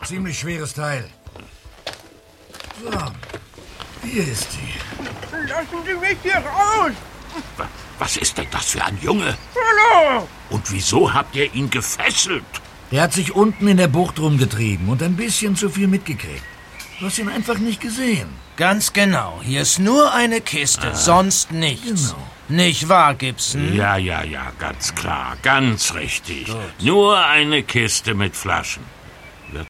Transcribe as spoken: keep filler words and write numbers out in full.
ziemlich schweres Teil. So, hier ist sie. Lassen Sie mich hier raus! Was ist denn das für ein Junge? Hallo! Und wieso habt ihr ihn gefesselt? Der hat sich unten in der Bucht rumgetrieben und ein bisschen zu viel mitgekriegt. Du hast ihn einfach nicht gesehen. Ganz genau. Hier ist nur eine Kiste, ah, sonst nichts. Genau. Nicht wahr, Gibson? Ja, ja, ja, ganz klar. Ganz richtig. Gut. Nur eine Kiste mit Flaschen.